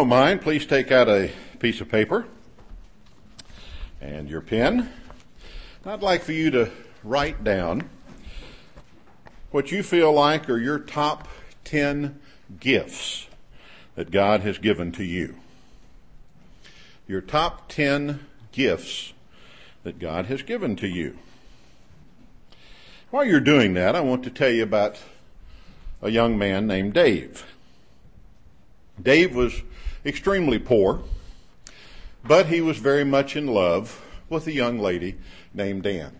don't mind, please take out a piece of paper and your pen. I'd like for you to write down what you feel like are your top 10 gifts that God has given to you. Your top 10 gifts that God has given to you. While you're doing that, I want to tell you about a young man named Dave. Dave was extremely poor, but he was very much in love with a young lady named Ann.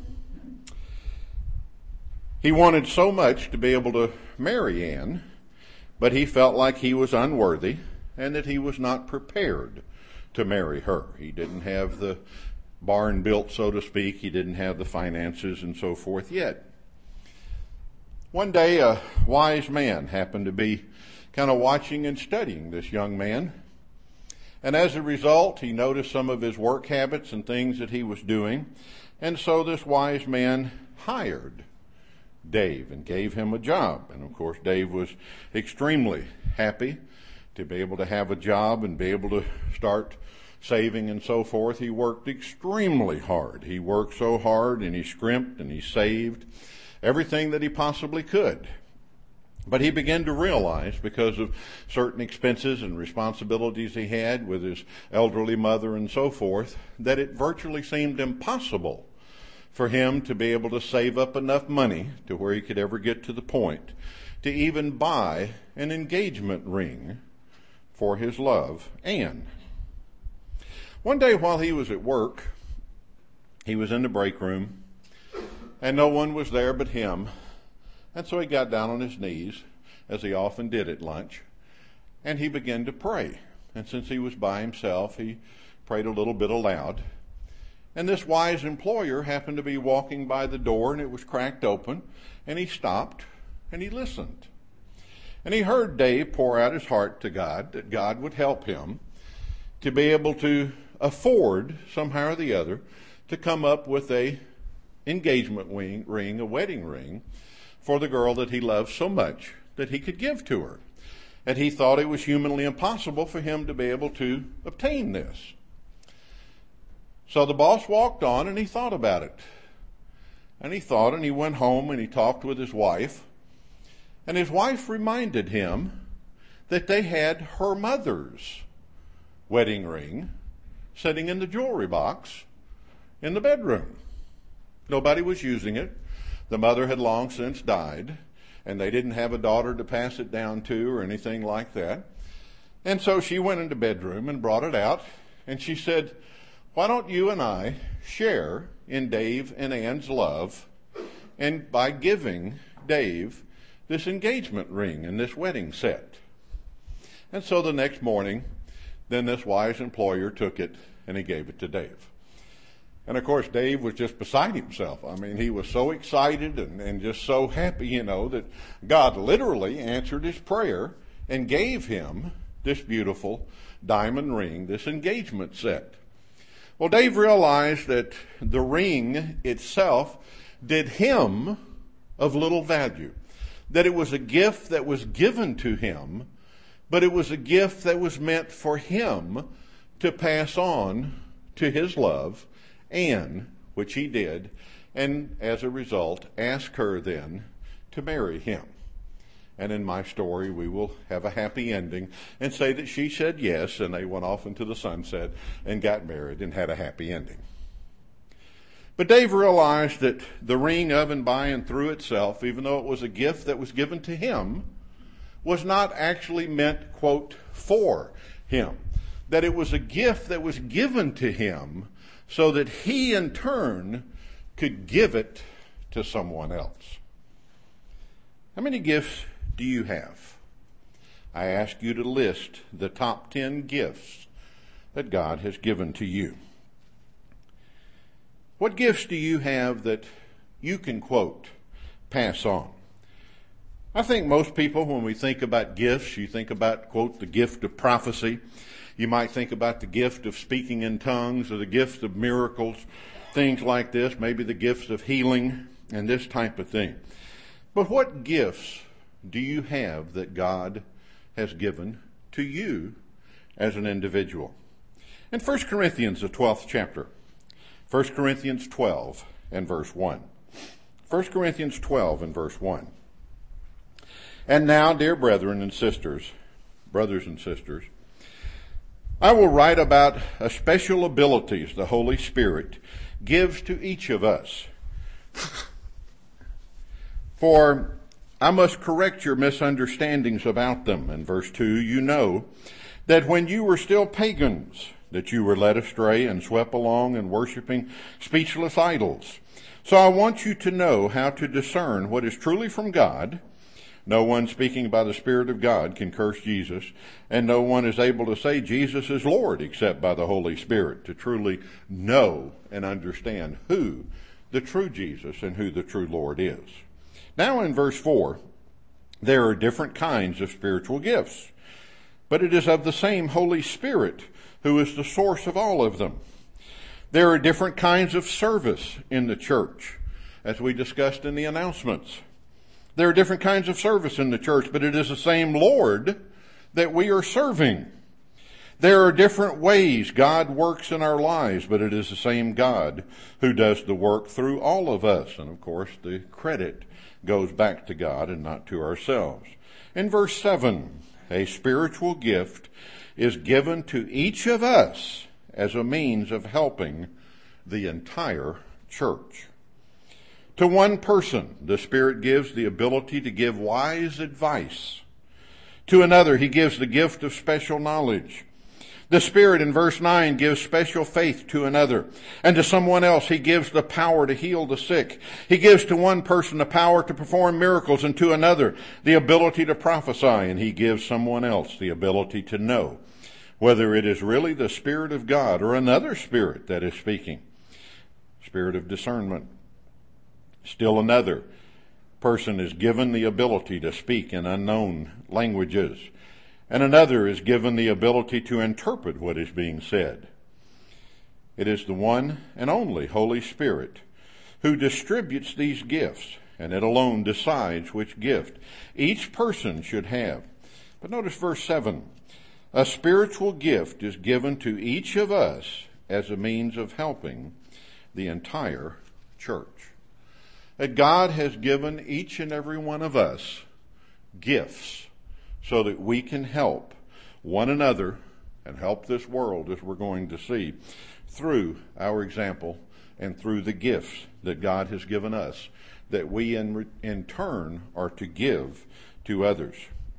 He wanted so much to be able to marry Ann, but he felt like he was unworthy and that he was not prepared to marry her. He didn't have the barn built, so to speak. He didn't have the finances and so forth yet. One day, a wise man happened to be kind of watching and studying this young man. And as a result, he noticed some of his work habits and things that he was doing. And so this wise man hired Dave and gave him a job. And of course, Dave was extremely happy to be able to have a job and be able to start saving and so forth. He worked extremely hard. He worked so hard and he scrimped and he saved everything that he possibly could. But he began to realize, because of certain expenses and responsibilities he had with his elderly mother and so forth, that it virtually seemed impossible for him to be able to save up enough money to where he could ever get to the point to even buy an engagement ring for his love, Ann. One day while he was at work, he was in the break room, and no one was there but him. And so he got down on his knees, as he often did at lunch, and he began to pray. And since he was by himself, he prayed a little bit aloud. And this wise employer happened to be walking by the door, and it was cracked open, and he stopped, and he listened. And he heard Dave pour out his heart to God, that God would help him to be able to afford, somehow or the other, to come up with a engagement ring, a wedding ring, for the girl that he loved so much that he could give to her. And he thought it was humanly impossible for him to be able to obtain this. So the boss walked on and he thought about it. And he thought, and he went home and he talked with his wife. And his wife reminded him that they had her mother's wedding ring sitting in the jewelry box in the bedroom. Nobody was using it. The mother had long since died, and they didn't have a daughter to pass it down to or anything like that. And so she went into the bedroom and brought it out, and she said, "Why don't you and I share in Dave and Ann's love, and by giving Dave this engagement ring and this wedding set?" And so the next morning, then this wise employer took it and he gave it to Dave. And of course, Dave was just beside himself. I mean, he was so excited and just so happy, that God literally answered his prayer and gave him this beautiful diamond ring, this engagement set. Well, Dave realized that the ring itself did him of little value, that it was a gift that was given to him, but it was a gift that was meant for him to pass on to his love, Ann, which he did, and as a result, ask her then to marry him. And in my story, we will have a happy ending and say that she said yes, and they went off into the sunset and got married and had a happy ending. But Dave realized that the ring of and by and through itself, even though it was a gift that was given to him, was not actually meant, quote, for him. That it was a gift that was given to him so that he in turn could give it to someone else. How many gifts do you have? I ask you to list the top 10 gifts that God has given to you. What gifts do you have that you can, quote, pass on? I think most people, when we think about gifts, you think about, quote, the gift of prophecy. You might think about the gift of speaking in tongues or the gift of miracles, things like this, maybe the gifts of healing and this type of thing. But what gifts do you have that God has given to you as an individual. In 1 Corinthians, the 12th chapter, 1 Corinthians 12 and verse 1. 1 Corinthians 12 and verse 1. And now, dear brothers and sisters, I will write about special abilities the Holy Spirit gives to each of us. For I must correct your misunderstandings about them. In verse 2, you know that when you were still pagans, that you were led astray and swept along in worshiping speechless idols. So I want you to know how to discern what is truly from God. No one speaking by the Spirit of God can curse Jesus, and no one is able to say Jesus is Lord except by the Holy Spirit, to truly know and understand who the true Jesus and who the true Lord is. Now in verse 4, there are different kinds of spiritual gifts, but it is of the same Holy Spirit who is the source of all of them. There are different kinds of service in the church, as we discussed in the announcements. There are different kinds of service in the church, but it is the same Lord that we are serving. There are different ways God works in our lives, but it is the same God who does the work through all of us. And of course, the credit goes back to God and not to ourselves. In verse 7, a spiritual gift is given to each of us as a means of helping the entire church. To one person, the Spirit gives the ability to give wise advice. To another, he gives the gift of special knowledge. The Spirit in verse 9 gives special faith to another. And to someone else, he gives the power to heal the sick. He gives to one person the power to perform miracles, and to another the ability to prophesy. And he gives someone else the ability to know whether it is really the Spirit of God or another spirit that is speaking. Spirit of discernment. Still another person is given the ability to speak in unknown languages, and another is given the ability to interpret what is being said. It is the one and only Holy Spirit who distributes these gifts, and it alone decides which gift each person should have. But notice verse 7. A spiritual gift is given to each of us as a means of helping the entire church. That God has given each and every one of us gifts so that we can help one another and help this world, as we're going to see, through our example and through the gifts that God has given us, that we in turn are to give to others.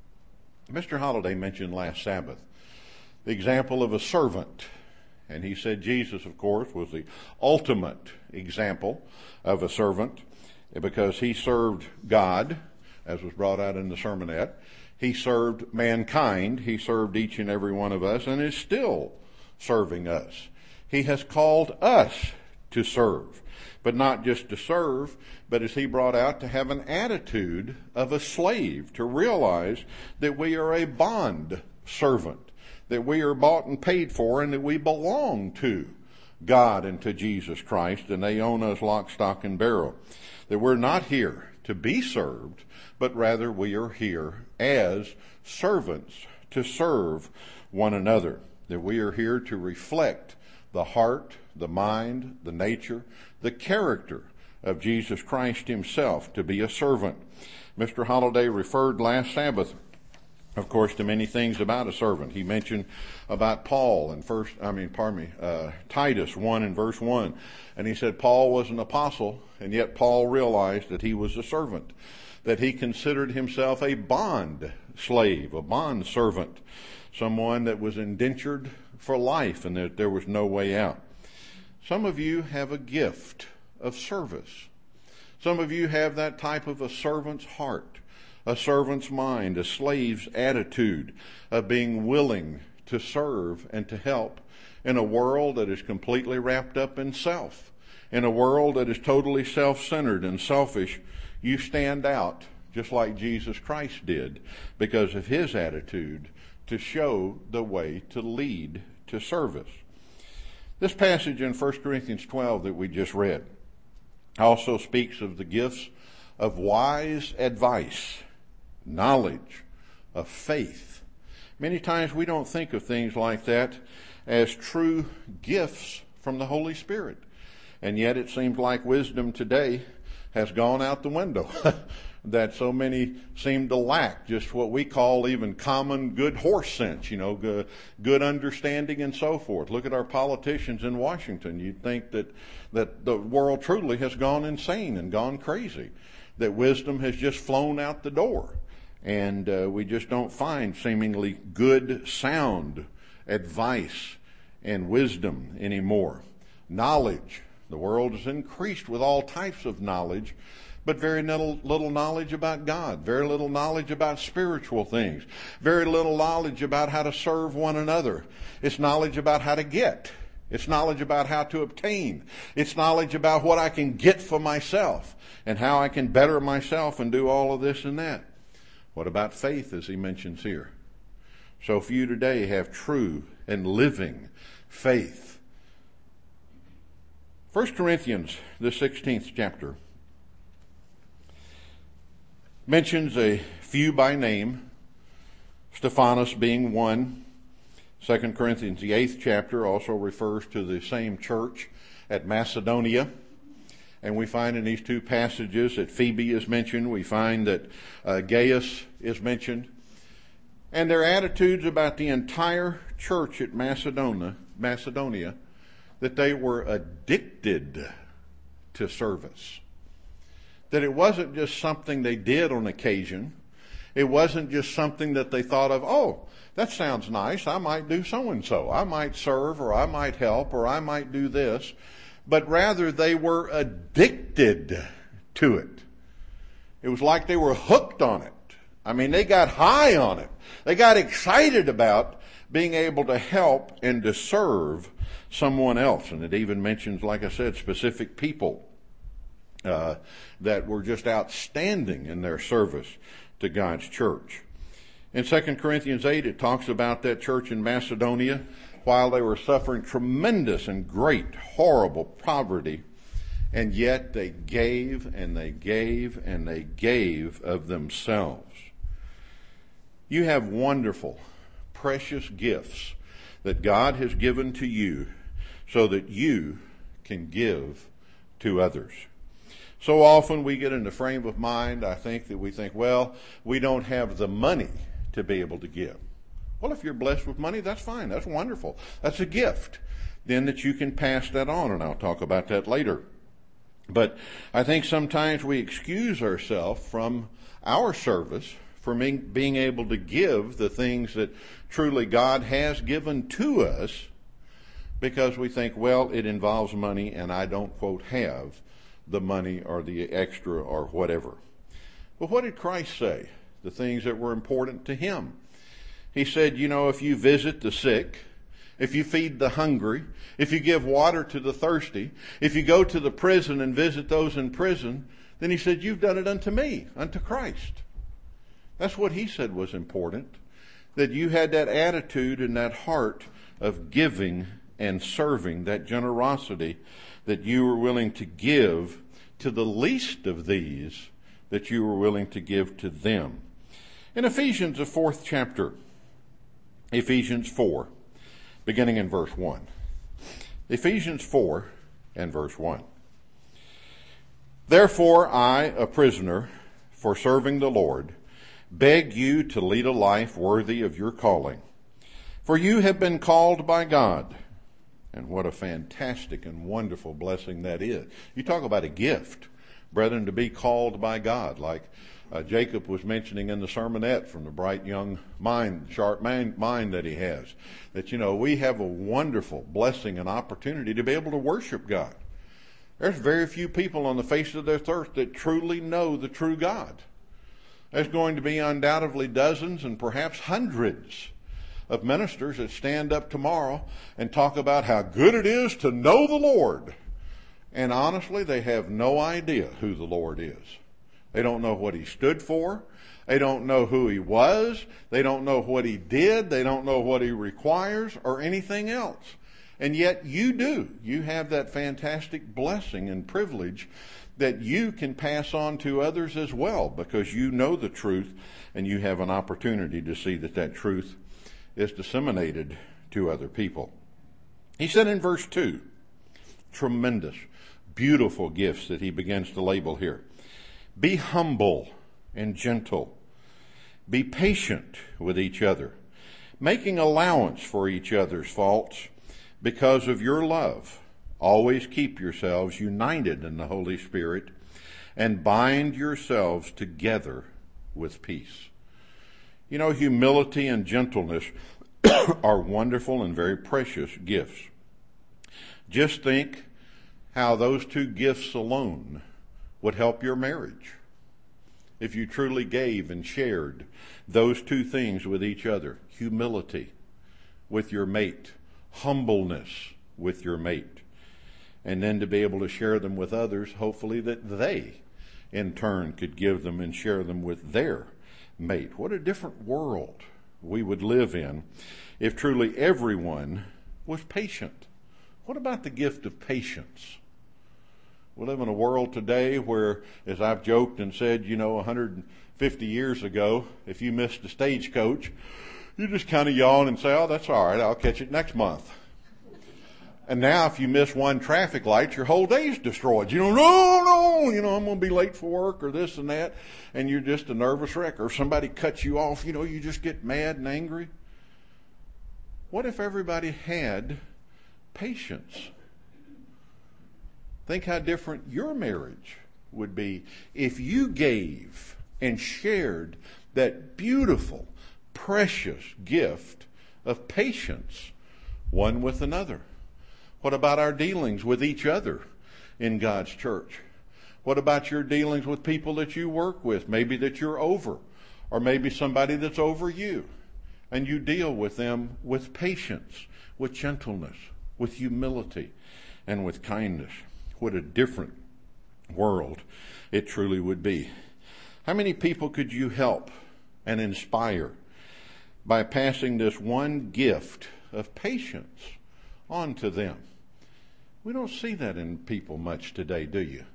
Mr. Holliday mentioned last Sabbath the example of a servant. And he said Jesus, of course, was the ultimate example of a servant, because he served God, as was brought out in the sermonette. He served mankind. He served each and every one of us, and is still serving us. He has called us to serve, but not just to serve, but as he brought out, to have an attitude of a slave, to realize that we are a bond servant, that we are bought and paid for, and that we belong to God and to Jesus Christ, and they own us lock, stock, and barrel. That we're not here to be served, but rather we are here as servants to serve one another. That we are here to reflect the heart, the mind, the nature, the character of Jesus Christ himself, to be a servant. Mr. Holliday referred last Sabbath, of course, to many things about a servant. He mentioned about Paul in Titus 1 and verse 1. And he said Paul was an apostle, and yet Paul realized that he was a servant, that he considered himself a bond slave, a bond servant, someone that was indentured for life and that there was no way out. Some of you have a gift of service. Some of you have that type of a servant's heart, a servant's mind, a slave's attitude of being willing to serve and to help in a world that is completely wrapped up in self, in a world that is totally self-centered and selfish. You stand out just like Jesus Christ did because of his attitude to show the way to lead to service. This passage in 1 Corinthians 12 that we just read also speaks of the gifts of wise advice, knowledge, of faith, Many times we don't think of things like that as true gifts from the Holy Spirit. And yet it seems like wisdom today has gone out the window. That so many seem to lack just what we call even common good horse sense, good understanding and so forth. Look at our politicians in Washington. You'd think that the world truly has gone insane and gone crazy, that wisdom has just flown out the door. And we just don't find seemingly good, sound advice and wisdom anymore. Knowledge. The world is increased with all types of knowledge, but very little knowledge about God, very little knowledge about spiritual things, very little knowledge about how to serve one another. It's knowledge about how to get. It's knowledge about how to obtain. It's knowledge about what I can get for myself and how I can better myself and do all of this and that. What about faith, as he mentions here? So few today have true and living faith. 1 Corinthians, the 16th chapter, mentions a few by name, Stephanas being one. 2 Corinthians, the 8th chapter, also refers to the same church at Macedonia. And we find in these two passages that Phoebe is mentioned. We find that Gaius is mentioned. And their attitudes about the entire church at Macedonia, that they were addicted to service. That it wasn't just something they did on occasion. It wasn't just something that they thought of, oh, that sounds nice, I might do so-and-so. I might serve, or I might help, or I might do this. But rather they were addicted to it. It was like they were hooked on it. I mean, they got high on it. They got excited about being able to help and to serve someone else. And it even mentions, like I said, specific people that were just outstanding in their service to God's church. In 2 Corinthians 8, it talks about that church in Macedonia while they were suffering tremendous and great, horrible poverty, and yet they gave and they gave and they gave of themselves. You have wonderful, precious gifts that God has given to you so that you can give to others. So often we get in the frame of mind, I think, that we think, well, we don't have the money to be able to give. Well, if you're blessed with money, that's fine. That's wonderful. That's a gift. Then that you can pass that on, and I'll talk about that later. But I think sometimes we excuse ourselves from our service for being able to give the things that truly God has given to us because we think, well, it involves money and I don't, quote, have the money or the extra or whatever. But what did Christ say? The things that were important to him. He said, if you visit the sick, if you feed the hungry, if you give water to the thirsty, if you go to the prison and visit those in prison, then he said, you've done it unto me, unto Christ. That's what he said was important, that you had that attitude and that heart of giving and serving, that generosity that you were willing to give to the least of these, that you were willing to give to them. In Ephesians, the 4th chapter, Ephesians 4, beginning in verse 1. Ephesians 4 and verse 1. Therefore I, a prisoner for serving the Lord, beg you to lead a life worthy of your calling. For you have been called by God. And what a fantastic and wonderful blessing that is. You talk about a gift, brethren, to be called by God, like Jacob was mentioning in the sermonette from the bright young mind, sharp mind that he has. That, we have a wonderful blessing and opportunity to be able to worship God. There's very few people on the face of this earth that truly know the true God. There's going to be undoubtedly dozens and perhaps hundreds of ministers that stand up tomorrow and talk about how good it is to know the Lord. And honestly, they have no idea who the Lord is. They don't know what he stood for. They don't know who he was. They don't know what he did. They don't know what he requires or anything else. And yet you do. You have that fantastic blessing and privilege that you can pass on to others as well, because you know the truth and you have an opportunity to see that truth is disseminated to other people. He said in verse 2, tremendous, beautiful gifts that he begins to label here. Be humble and gentle. Be patient with each other, making allowance for each other's faults because of your love. Always keep yourselves united in the Holy Spirit and bind yourselves together with peace. You know, humility and gentleness are wonderful and very precious gifts. Just think how those two gifts alone would help your marriage if you truly gave and shared those two things with each other. Humility with your mate, humbleness with your mate, and then to be able to share them with others, hopefully that they in turn could give them and share them with their mate. What a different world we would live in if truly everyone was patient. What about the gift of patience? We live in a world today where, as I've joked and said, 150 years ago, if you missed a stagecoach, you just kind of yawn and say, oh, that's all right, I'll catch it next month. And now if you miss one traffic light, your whole day's destroyed. No, I'm going to be late for work or this and that, and you're just a nervous wreck. Or if somebody cuts you off, you just get mad and angry. What if everybody had patience? Think how different your marriage would be if you gave and shared that beautiful, precious gift of patience one with another. What about our dealings with each other in God's church? What about your dealings with people that you work with, maybe that you're over, or maybe somebody that's over you, and you deal with them with patience, with gentleness, with humility, and with kindness? What a different world it truly would be. How many people could you help and inspire by passing this one gift of patience on to them? We don't see that in people much today, do you?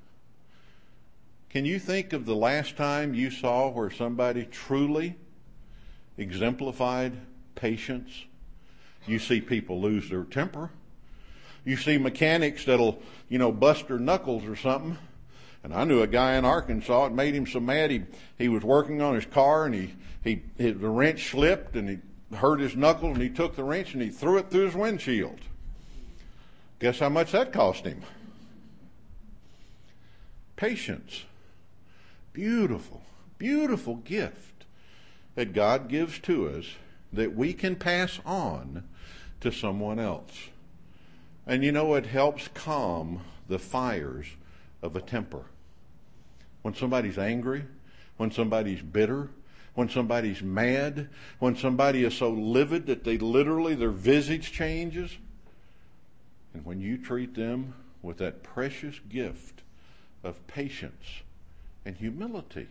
Can you think of the last time you saw where somebody truly exemplified patience? You see people lose their temper. You see mechanics that'll, bust their knuckles or something. And I knew a guy in Arkansas, it made him so mad, he was working on his car and the wrench slipped and he hurt his knuckle, and he took the wrench and he threw it through his windshield. Guess how much that cost him? Patience. Beautiful, beautiful gift that God gives to us that we can pass on to someone else. And it helps calm the fires of a temper. When somebody's angry, when somebody's bitter, when somebody's mad, when somebody is so livid that their visage changes. And when you treat them with that precious gift of patience and humility,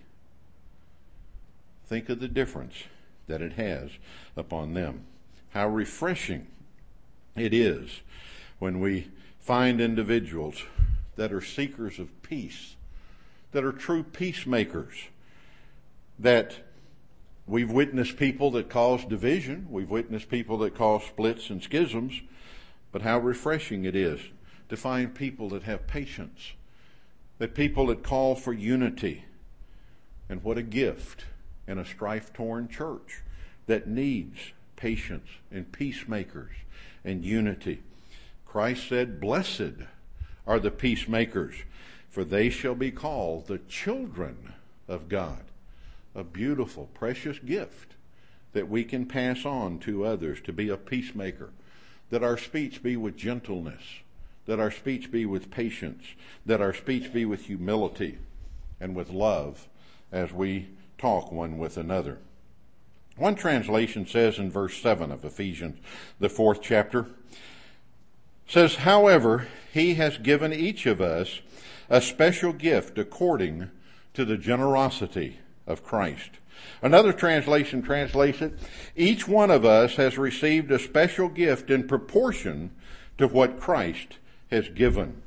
think of the difference that it has upon them. How refreshing it is when we find individuals that are seekers of peace, that are true peacemakers, that we've witnessed people that cause division, we've witnessed people that cause splits and schisms, but how refreshing it is to find people that have patience, that people that call for unity. And what a gift in a strife-torn church that needs patience and peacemakers and unity. Christ said, blessed are the peacemakers, for they shall be called the children of God. A beautiful, precious gift that we can pass on to others, to be a peacemaker. That our speech be with gentleness, that our speech be with patience, that our speech be with humility and with love as we talk one with another. One translation says in verse 7 of Ephesians, the 4th chapter, says, however, he has given each of us a special gift according to the generosity of Christ. Another translation translates it, each one of us has received a special gift in proportion to what Christ has given.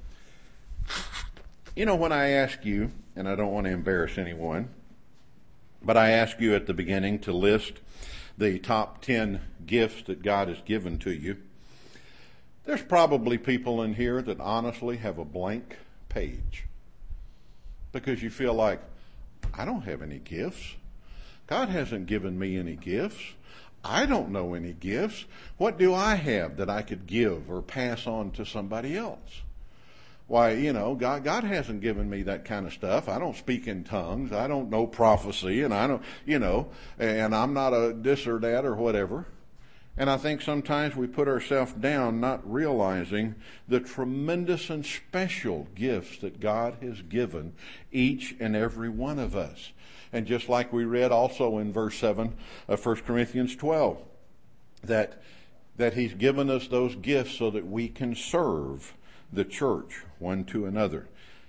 When I ask you, and I don't want to embarrass anyone, but I ask you at the beginning to list the top 10 gifts that God has given to you, there's probably people in here that honestly have a blank page because you feel like, I don't have any gifts. God hasn't given me any gifts. I don't know any gifts. What do I have that I could give or pass on to somebody else? Why, God hasn't given me that kind of stuff. I don't speak in tongues. I don't know prophecy, and I don't, and I'm not a this or that or whatever. And I think sometimes we put ourselves down not realizing the tremendous and special gifts that God has given each and every one of us. And just like we read also in verse 7 of 1 Corinthians 12, that He's given us those gifts so that we can serve the church one to another.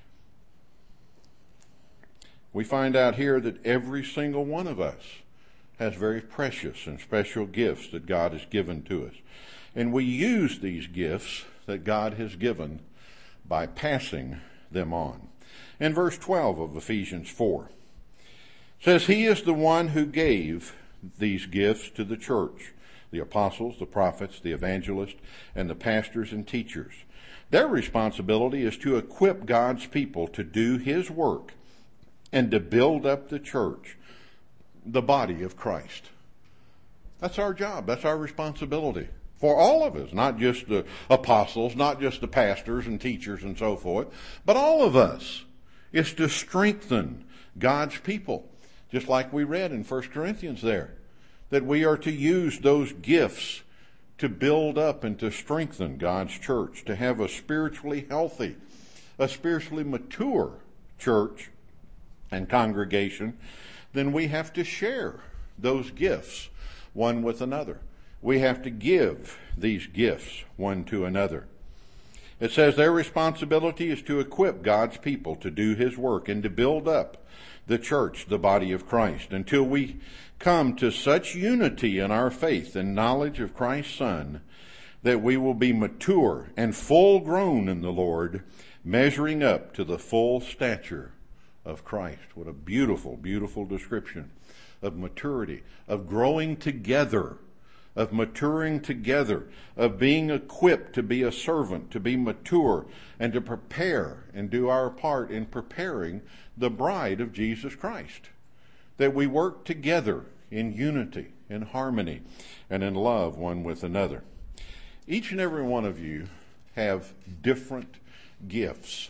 We find out here that every single one of us has very precious and special gifts that God has given to us. And we use these gifts that God has given by passing them on. In verse 12 of Ephesians 4, it says, He is the one who gave these gifts to the church, the apostles, the prophets, the evangelists, and the pastors and teachers. Their responsibility is to equip God's people to do His work and to build up the church, the body of Christ. That's our job. That's our responsibility for all of us, not just the apostles, not just the pastors and teachers and so forth, but all of us is to strengthen God's people. Just like we read in 1 Corinthians there, that we are to use those gifts to build up and to strengthen God's church, to have a spiritually healthy, a spiritually mature church and congregation. Then we have to share those gifts one with another. We have to give these gifts one to another. It says their responsibility is to equip God's people to do His work and to build up the church, the body of Christ, until we come to such unity in our faith and knowledge of Christ's Son that we will be mature and full grown in the Lord, measuring up to the full stature of Christ. What a beautiful, beautiful description of maturity, of growing together, of maturing together, of being equipped to be a servant, to be mature, and to prepare and do our part in preparing the bride of Jesus Christ. That we work together in unity, in harmony, and in love one with another. Each and every one of you have different gifts.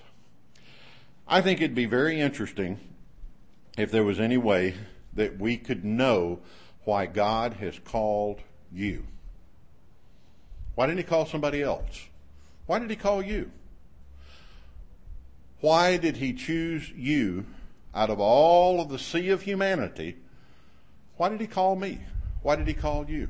I think it'd be very interesting if there was any way that we could know why God has called you. Why didn't He call somebody else? Why did He call you? Why did He choose you out of all of the sea of humanity? Why did He call me? Why did He call you?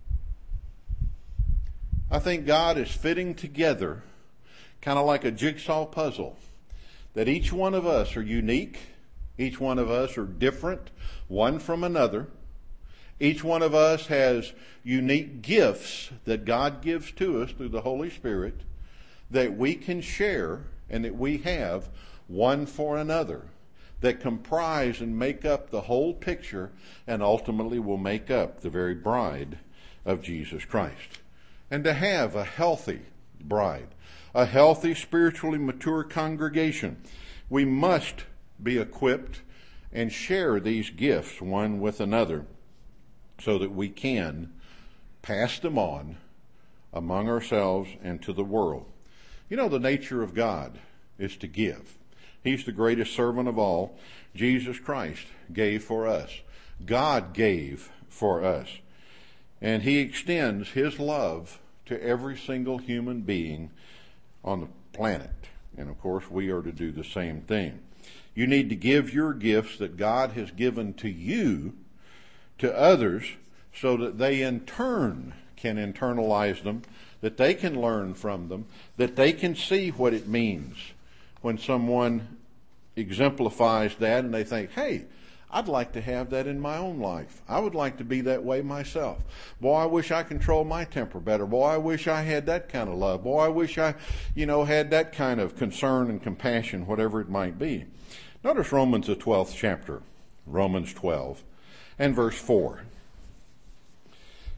I think God is fitting together kind of like a jigsaw puzzle, that each one of us are unique, each one of us are different one from another. Each one of us has unique gifts that God gives to us through the Holy Spirit that we can share and that we have one for another, that comprise and make up the whole picture and ultimately will make up the very bride of Jesus Christ. And to have a healthy bride, a healthy, spiritually mature congregation, we must be equipped and share these gifts one with another so that we can pass them on among ourselves and to the world. The nature of God is to give. He's the greatest servant of all. Jesus Christ gave for us. God gave for us. And He extends His love to every single human being on the planet. And of course, we are to do the same thing. You need to give your gifts that God has given to you to others so that they in turn can internalize them, that they can learn from them, that they can see what it means when someone exemplifies that and they think, hey, I'd like to have that in my own life. I would like to be that way myself. Boy, I wish I controlled my temper better. Boy, I wish I had that kind of love. Boy, I wish I, had that kind of concern and compassion, whatever it might be. Notice Romans, the 12th chapter, Romans 12 and verse 4.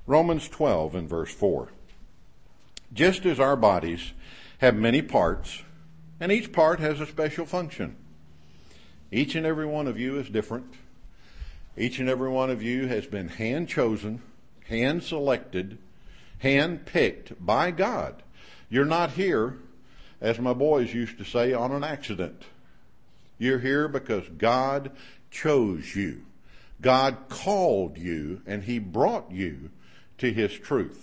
Romans 12 and verse 4. Just as our bodies have many parts, and each part has a special function. Each and every one of you is different. Each and every one of you has been hand-chosen, hand-selected, hand-picked by God. You're not here, as my boys used to say, on an accident. You're here because God chose you. God called you, and He brought you to His truth.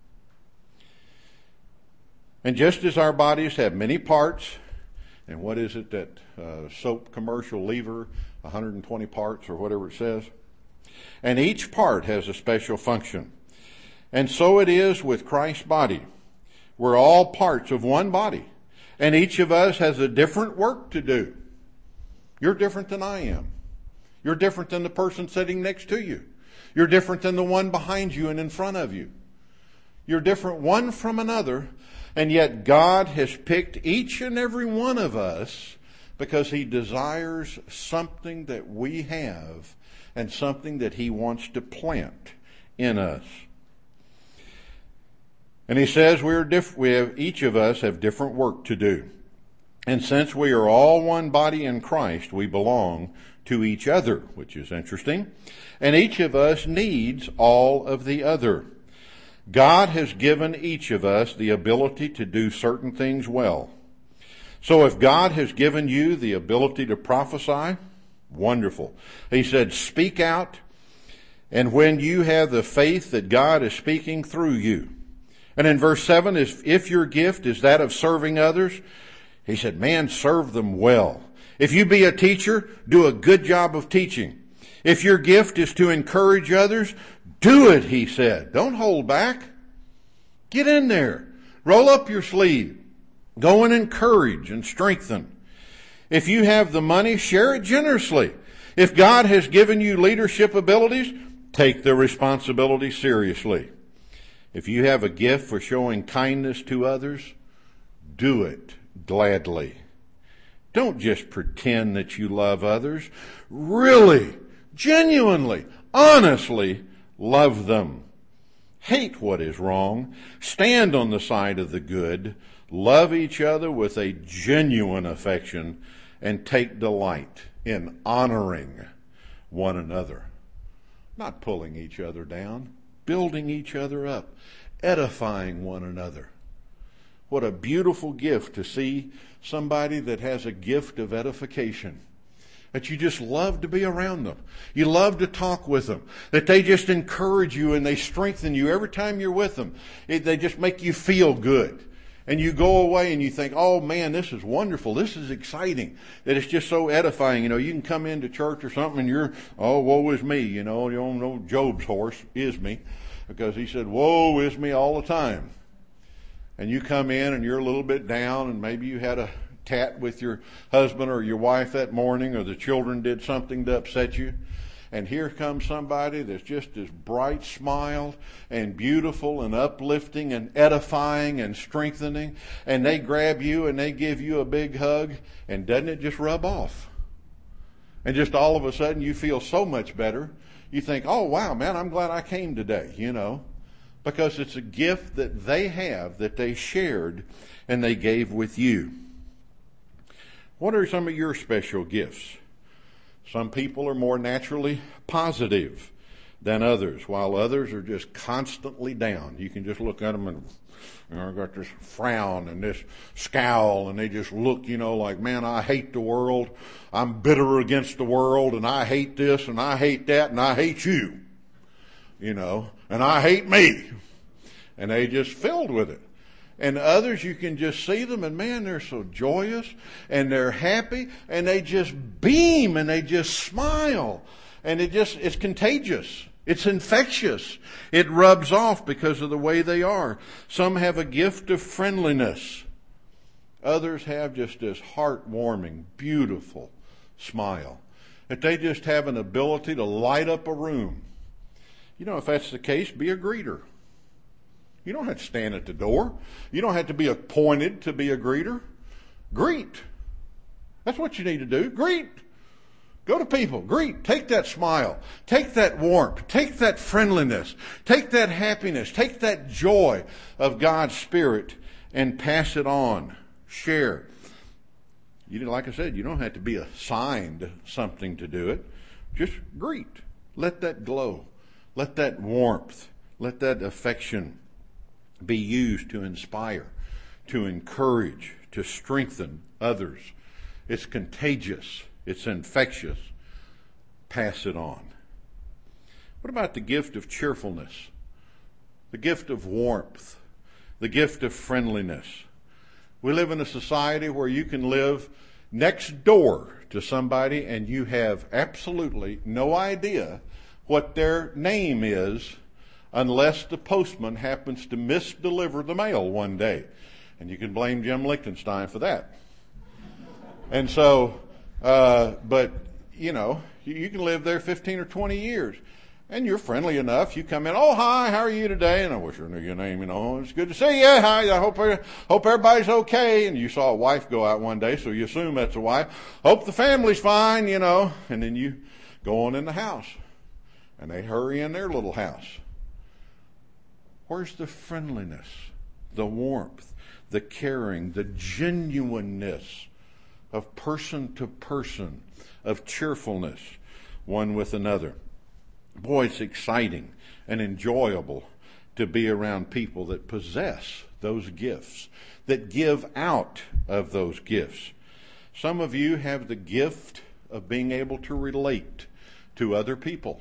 And just as our bodies have many parts, and what is it that soap commercial, Lever, 120 parts or whatever it says, and each part has a special function. And so it is with Christ's body. We're all parts of one body, and each of us has a different work to do. You're different than I am. You're different than the person sitting next to you. You're different than the one behind you and in front of you. You're different one from another, and yet God has picked each and every one of us because He desires something that we have and something that He wants to plant in us. And He says each of us have different work to do. And since we are all one body in Christ, we belong to each other, which is interesting. And each of us needs all of the other. God has given each of us the ability to do certain things well. So if God has given you the ability to prophesy, wonderful. He said, speak out, and when you have the faith that God is speaking through you. And in verse 7, if your gift is that of serving others, He said, man, serve them well. If you be a teacher, do a good job of teaching. If your gift is to encourage others, do it, He said. Don't hold back. Get in there. Roll up your sleeve. Go and encourage and strengthen. If you have the money, share it generously. If God has given you leadership abilities, take the responsibility seriously. If you have a gift for showing kindness to others, do it gladly. Don't just pretend that you love others. Really, genuinely, honestly love them. Hate what is wrong. Stand on the side of the good. Love each other with a genuine affection and take delight in honoring one another. Not pulling each other down, building each other up, edifying one another. What a beautiful gift to see somebody that has a gift of edification. That you just love to be around them. You love to talk with them. That they just encourage you and they strengthen you every time you're with them. They just make you feel good. And you go away and you think, oh man, this is wonderful. This is exciting. That it's just so edifying. You can come into church or something and you're, oh, woe is me. You don't know Job's horse is me. Because he said, woe is me all the time. And you come in and you're a little bit down and maybe you had a tat with your husband or your wife that morning or the children did something to upset you. And here comes somebody that's just as bright smiled and beautiful and uplifting and edifying and strengthening. And they grab you and they give you a big hug. And doesn't it just rub off? And just all of a sudden you feel so much better. You think, oh wow, man, I'm glad I came today, because it's a gift that they have that they shared and they gave with you. What are some of your special gifts? Some people are more naturally positive than others, while others are just constantly down. You can just look at them and got this frown and this scowl, and they just look, like, man, I hate the world. I'm bitter against the world, and I hate this, and I hate that, and I hate you, and I hate me. And they just filled with it. And others, you can just see them, and man, they're so joyous, and they're happy, and they just beam, and they just smile. And it's contagious. It's infectious. It rubs off because of the way they are. Some have a gift of friendliness. Others have just this heartwarming, beautiful smile. That they just have an ability to light up a room. If that's the case, be a greeter. You don't have to stand at the door. You don't have to be appointed to be a greeter. Greet. That's what you need to do. Greet. Go to people, greet, take that smile, take that warmth, take that friendliness, take that happiness, take that joy of God's Spirit and pass it on. Share. Like I said, you don't have to be assigned something to do it. Just greet. Let that glow. Let that warmth, let that affection be used to inspire, to encourage, to strengthen others. It's contagious. It's infectious. Pass it on. What about the gift of cheerfulness? The gift of warmth? The gift of friendliness? We live in a society where you can live next door to somebody and you have absolutely no idea what their name is unless the postman happens to misdeliver the mail one day. And you can blame Jim Lichtenstein for that. And so, but, you can live there 15 or 20 years. And you're friendly enough. You come in, oh, hi, how are you today? And I wish I knew your name, it's good to see you. Hi, I hope everybody's okay. And you saw a wife go out one day, so you assume that's a wife. Hope the family's fine, And then you go on in the house. And they hurry in their little house. Where's the friendliness, the warmth, the caring, the genuineness of person to person, of cheerfulness one with another? Boy, it's exciting and enjoyable to be around people that possess those gifts, that give out of those gifts. Some of you have the gift of being able to relate to other people.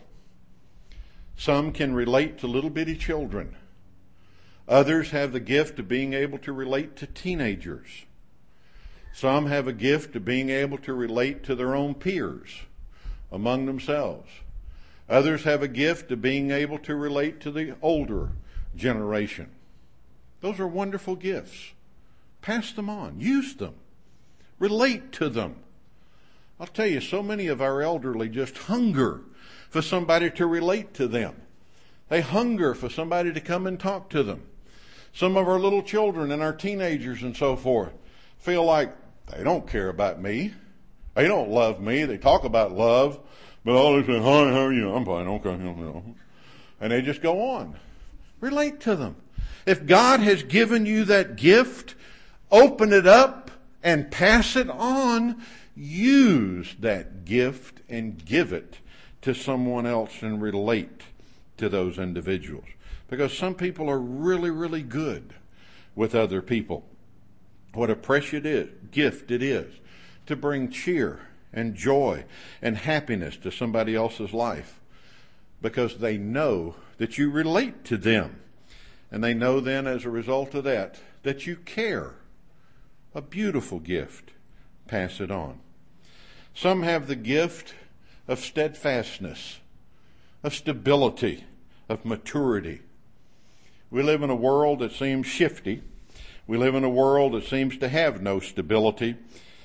Some can relate to little bitty children. Others have the gift of being able to relate to teenagers. Some have a gift of being able to relate to their own peers among themselves. Others have a gift of being able to relate to the older generation. Those are wonderful gifts. Pass them on. Use them. Relate to them. I'll tell you, so many of our elderly just hunger for somebody to relate to them. They hunger for somebody to come and talk to them. Some of our little children and our teenagers and so forth feel like they don't care about me. They don't love me. They talk about love, but all they say, hi, how are you? I'm fine, okay. And they just go on. Relate to them. If God has given you that gift, open it up and pass it on. Use that gift and give it to someone else and relate to those individuals. Because some people are really, really good with other people. What a precious gift it is to bring cheer and joy and happiness to somebody else's life. Because they know that you relate to them. And they know then as a result of that you care. A beautiful gift. Pass it on. Some have the gift of steadfastness, of stability, of maturity. We live in a world that seems shifty. We live in a world that seems to have no stability.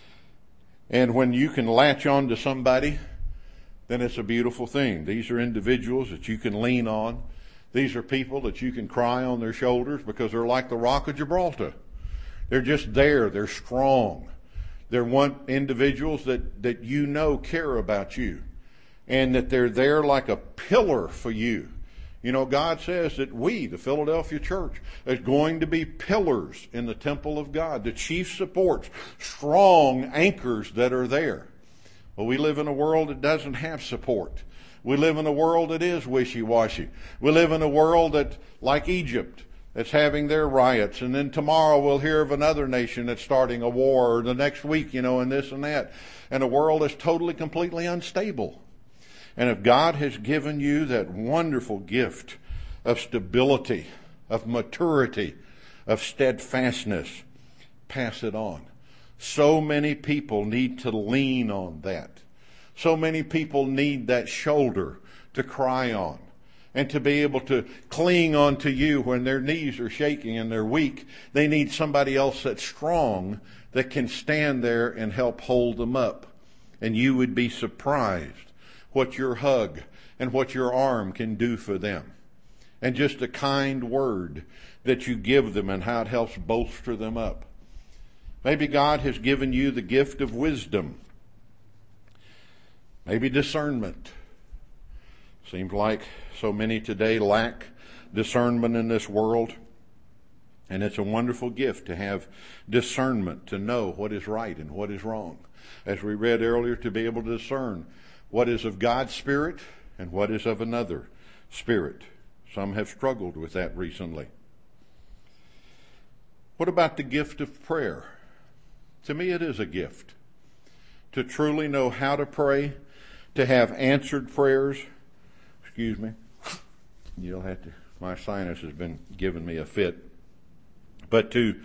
And when you can latch on to somebody, then it's a beautiful thing. These are individuals that you can lean on. These are people that you can cry on their shoulders because they're like the Rock of Gibraltar. They're just there. They're strong. They're individuals that care about you, and that they're there like a pillar for you. God says that we, the Philadelphia church, is going to be pillars in the temple of God, the chief supports, strong anchors that are there. Well, we live in a world that doesn't have support. We live in a world that is wishy-washy. We live in a world that, like Egypt, that's having their riots, and then tomorrow we'll hear of another nation that's starting a war, or the next week, and this and that. And a world that's totally, completely unstable. And if God has given you that wonderful gift of stability, of maturity, of steadfastness, pass it on. So many people need to lean on that. So many people need that shoulder to cry on. And to be able to cling on to you when their knees are shaking and they're weak. They need somebody else that's strong that can stand there and help hold them up. And you would be surprised what your hug and what your arm can do for them. And just a kind word that you give them and how it helps bolster them up. Maybe God has given you the gift of wisdom. Maybe discernment. Seems like so many today lack discernment in this world. And it's a wonderful gift to have discernment, to know what is right and what is wrong. As we read earlier, to be able to discern what is of God's Spirit and what is of another spirit. Some have struggled with that recently. What about the gift of prayer? To me, it is a gift. To truly know how to pray, to have answered prayers. Excuse me. You'll have to, my sinus has been giving me a fit. But to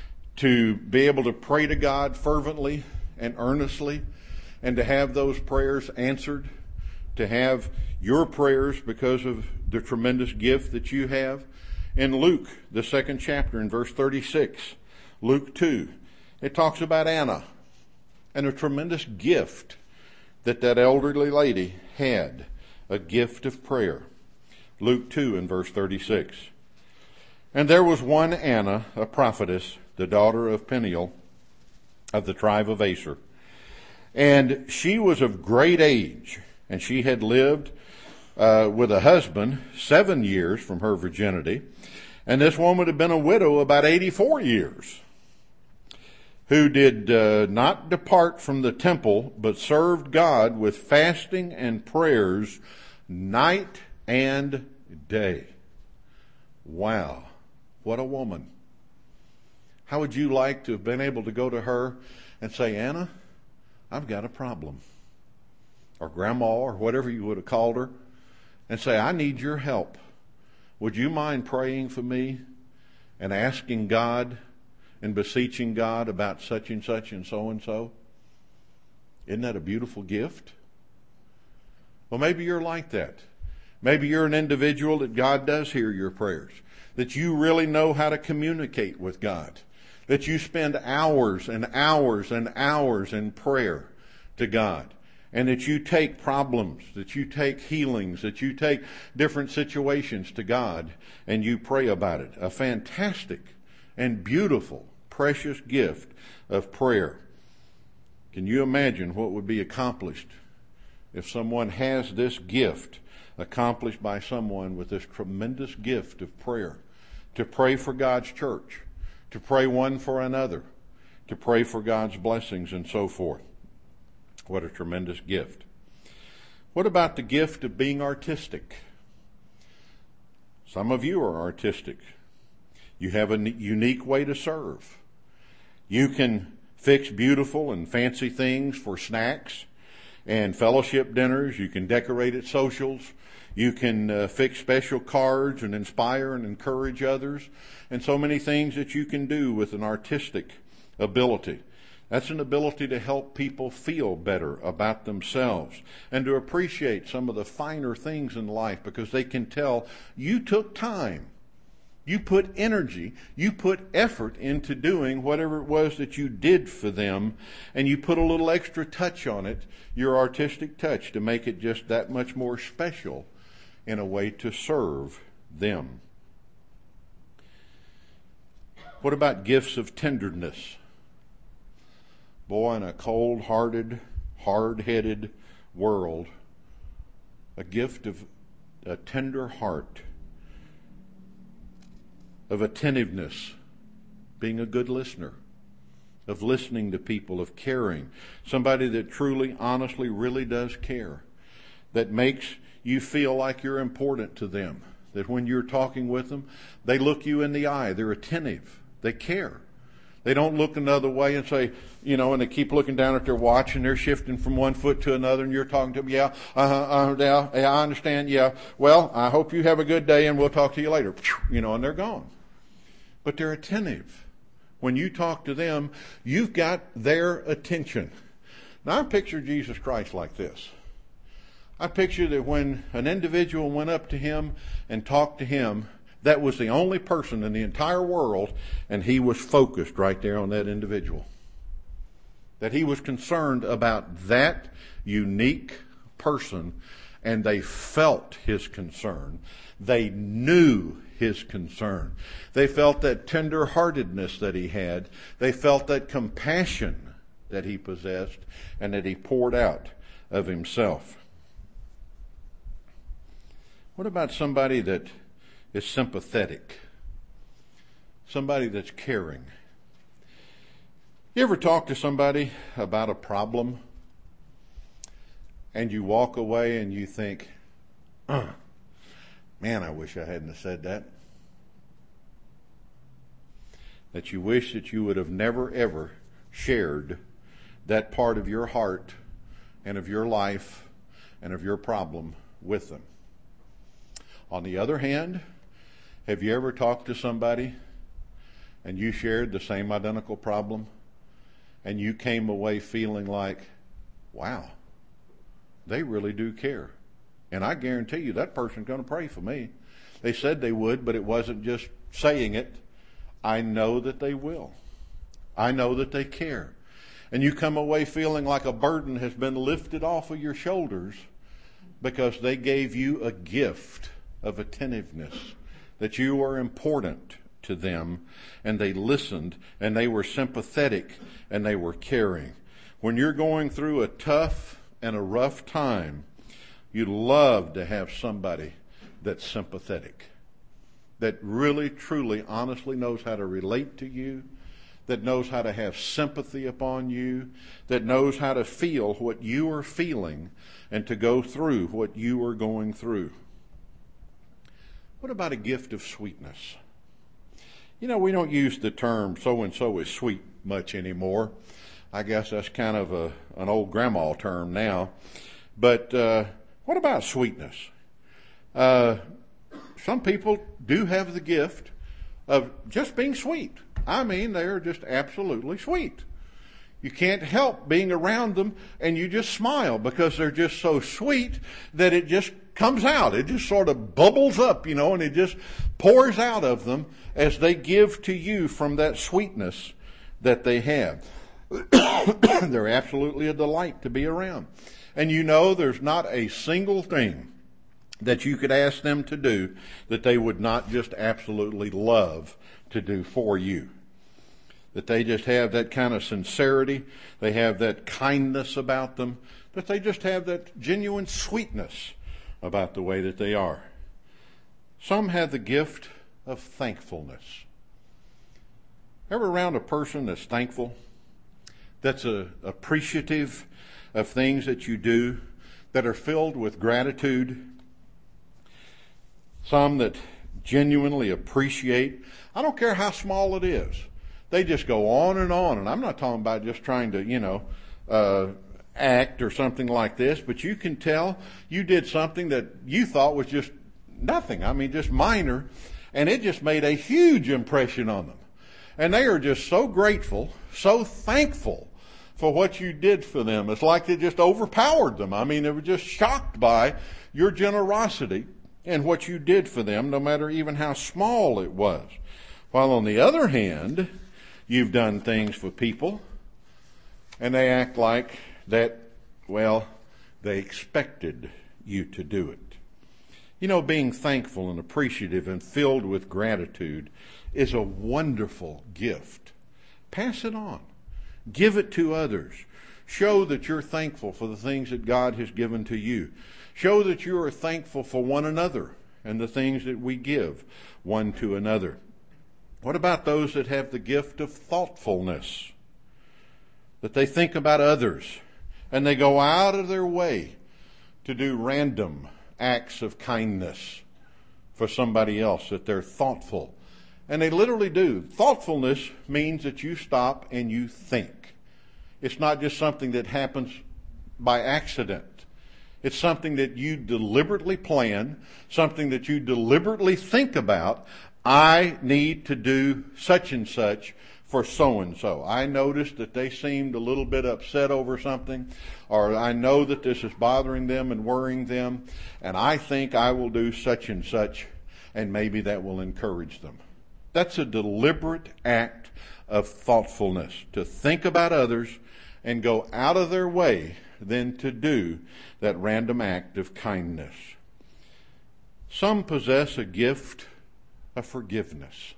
be able to pray to God fervently and earnestly, and to have those prayers answered, to have your prayers because of the tremendous gift that you have. In Luke, the 2nd chapter, in verse 36, Luke 2, it talks about Anna and a tremendous gift that elderly lady had, a gift of prayer. Luke 2 in verse 36. And there was one Anna, a prophetess, the daughter of Peniel, of the tribe of Aser. And she was of great age, and she had lived with a husband 7 years from her virginity. And this woman had been a widow about 84 years, who did not depart from the temple, but served God with fasting and prayers night and day. Wow. What a woman. How would you like to have been able to go to her and say, Anna, I've got a problem. Or Grandma, or whatever you would have called her, and say, I need your help. Would you mind praying for me and asking God and beseeching God about such and such and so and so? Isn't that a beautiful gift? Well, maybe you're like that. Maybe you're an individual that God does hear your prayers, that you really know how to communicate with God, that you spend hours and hours and hours in prayer to God, and that you take problems, that you take healings, that you take different situations to God, and you pray about it. A fantastic and beautiful, precious gift of prayer. Can you imagine what would be accomplished if someone has this gift accomplished by someone with this tremendous gift of prayer, to pray for God's church, to pray one for another, to pray for God's blessings and so forth? What a tremendous gift. What about the gift of being artistic? Some of you are artistic. You have a unique way to serve. You can fix beautiful and fancy things for snacks and fellowship dinners. You can decorate at socials. You can fix special cards and inspire and encourage others. And so many things that you can do with an artistic ability. That's an ability to help people feel better about themselves and to appreciate some of the finer things in life, because they can tell you took time. You put energy, you put effort into doing whatever it was that you did for them, and you put a little extra touch on it, your artistic touch, to make it just that much more special in a way to serve them. What about gifts of tenderness? Boy, in a cold-hearted, hard-headed world, a gift of a tender heart, of attentiveness, being a good listener, of listening to people, of caring, somebody that truly, honestly, really does care, that makes you feel like you're important to them, that when you're talking with them, they look you in the eye, they're attentive, they care. They don't look another way and say, and they keep looking down at their watch and they're shifting from one foot to another, and you're talking to them, yeah, I understand, yeah, well, I hope you have a good day and we'll talk to you later, and they're gone. But they're attentive. When you talk to them, you've got their attention. Now, I picture Jesus Christ like this. I picture that when an individual went up to him and talked to him, that was the only person in the entire world, and he was focused right there on that individual. That he was concerned about that unique person, and they felt his concern. They knew his concern. They felt that tender-heartedness that he had. They felt that compassion that he possessed and that he poured out of himself. What about somebody that is sympathetic? Somebody that's caring. You ever talk to somebody about a problem and you walk away and you think, man, I wish I hadn't have said that. That you wish that you would have never ever shared that part of your heart and of your life and of your problem with them. On the other hand, have you ever talked to somebody and you shared the same identical problem and you came away feeling like, wow, they really do care. And I guarantee you that person's going to pray for me. They said they would, but it wasn't just saying it. I know that they will. I know that they care. And you come away feeling like a burden has been lifted off of your shoulders because they gave you a gift of attentiveness, that you were important to them, and they listened, and they were sympathetic, and they were caring. When you're going through a tough and a rough time, you'd love to have somebody that's sympathetic, that really, truly, honestly knows how to relate to you, that knows how to have sympathy upon you, that knows how to feel what you are feeling and to go through what you are going through. What about a gift of sweetness? You know, we don't use the term so-and-so is sweet much anymore. I guess that's kind of an old grandma term now. But what about sweetness? Some people do have the gift of just being sweet. I mean, they're just absolutely sweet. You can't help being around them, and you just smile because they're just so sweet that it just comes out. It just sort of bubbles up, and it just pours out of them as they give to you from that sweetness that they have. They're absolutely a delight to be around. And there's not a single thing that you could ask them to do that they would not just absolutely love to do for you. That they just have that kind of sincerity, they have that kindness about them, that they just have that genuine sweetness about the way that they are. Some have the gift of thankfulness. Ever around a person that's thankful, that's appreciative of things that you do, that are filled with gratitude? Some that genuinely appreciate, I don't care how small it is. They just go on, and I'm not talking about just trying to, act or something like this, but you can tell you did something that you thought was just nothing. I mean, just minor, and it just made a huge impression on them. And they are just so grateful, so thankful for what you did for them. It's like it just overpowered them. I mean, they were just shocked by your generosity and what you did for them, no matter even how small it was. While on the other hand, you've done things for people, and they act like that, they expected you to do it. Being thankful and appreciative and filled with gratitude is a wonderful gift. Pass it on. Give it to others. Show that you're thankful for the things that God has given to you. Show that you are thankful for one another and the things that we give one to another. What about those that have the gift of thoughtfulness? That they think about others and they go out of their way to do random acts of kindness for somebody else, that they're thoughtful. And they literally do. Thoughtfulness means that you stop and you think. It's not just something that happens by accident. It's something that you deliberately plan, something that you deliberately think about. I need to do such and such for so-and-so. I noticed that they seemed a little bit upset over something, or I know that this is bothering them and worrying them, and I think I will do such and such, and maybe that will encourage them. That's a deliberate act of thoughtfulness, to think about others and go out of their way then to do that random act of kindness. Some possess a gift of forgiveness.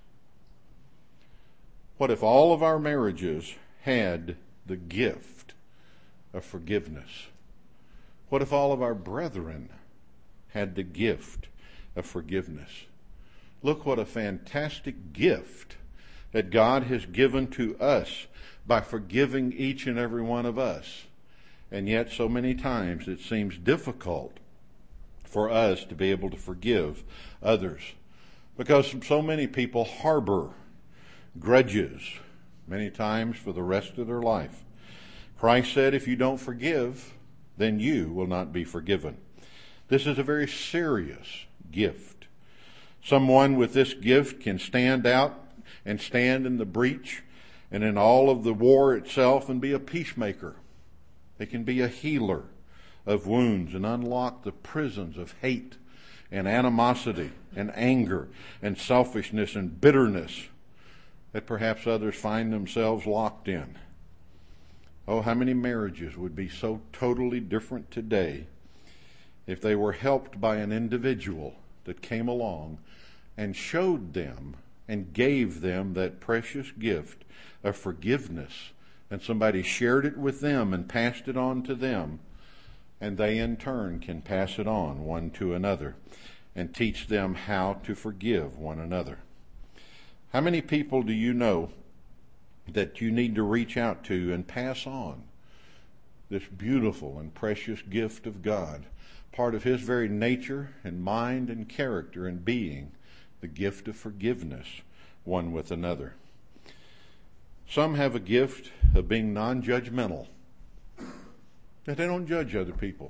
What if all of our marriages had the gift of forgiveness? What if all of our brethren had the gift of forgiveness? Look what a fantastic gift that God has given to us by forgiving each and every one of us. And yet so many times it seems difficult for us to be able to forgive others because so many people harbor grudges many times for the rest of their life. Christ said, if you don't forgive, then you will not be forgiven. This is a very serious gift. Someone with this gift can stand out and stand in the breach and in all of the war itself and be a peacemaker. They can be a healer of wounds and unlock the prisons of hate and animosity and anger and selfishness and bitterness that perhaps others find themselves locked in. Oh, how many marriages would be so totally different today if they were helped by an individual that came along and showed them and gave them that precious gift of forgiveness, and somebody shared it with them and passed it on to them, and they in turn can pass it on one to another and teach them how to forgive one another. How many people do you know that you need to reach out to and pass on this beautiful and precious gift of God, part of His very nature and mind and character and being, the gift of forgiveness one with another? Some have a gift of being non-judgmental, that they don't judge other people.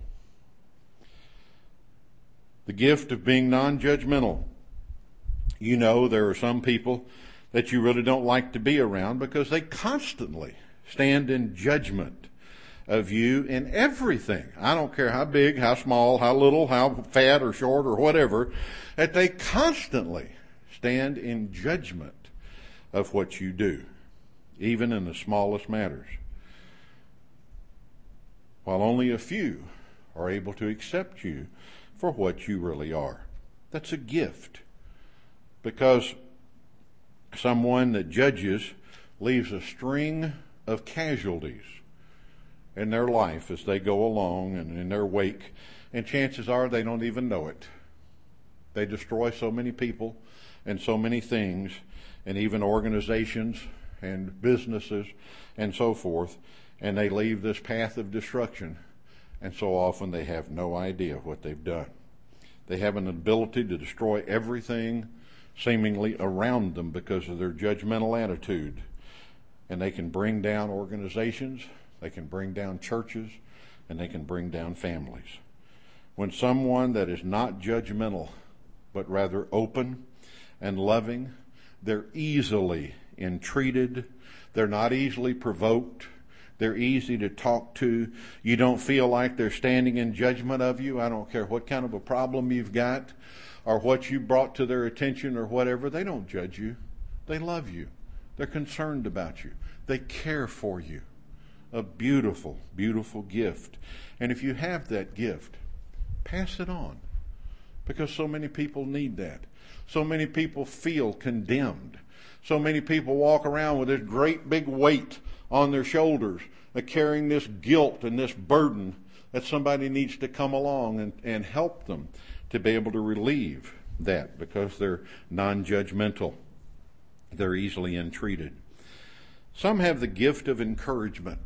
The gift of being non-judgmental. You know, there are some people that you really don't like to be around because they constantly stand in judgment of you in everything. I don't care how big, how small, how little, how fat or short or whatever, that they constantly stand in judgment of what you do, even in the smallest matters. While only a few are able to accept you for what you really are. That's a gift, because someone that judges leaves a string of casualties in their life as they go along and in their wake, and chances are they don't even know it. They destroy so many people and so many things, and even organizations and businesses and so forth, and they leave this path of destruction, and so often they have no idea what they've done. They have an ability to destroy everything seemingly around them because of their judgmental attitude, and they can bring down organizations, they can bring down churches, and they can bring down families. When someone that is not judgmental but rather open and loving, they're easily entreated, they're not easily provoked, they're easy to talk to. You don't feel like they're standing in judgment of you. I don't care what kind of a problem you've got or what you brought to their attention or whatever. They don't judge you. They love you. They're concerned about you. They care for you. A beautiful, beautiful gift. And if you have that gift, pass it on, because so many people need that. So many people feel condemned. So many people walk around with this great big weight on their shoulders, carrying this guilt and this burden that somebody needs to come along and help them to be able to relieve that, because they're non-judgmental. They're easily entreated. Some have the gift of encouragement.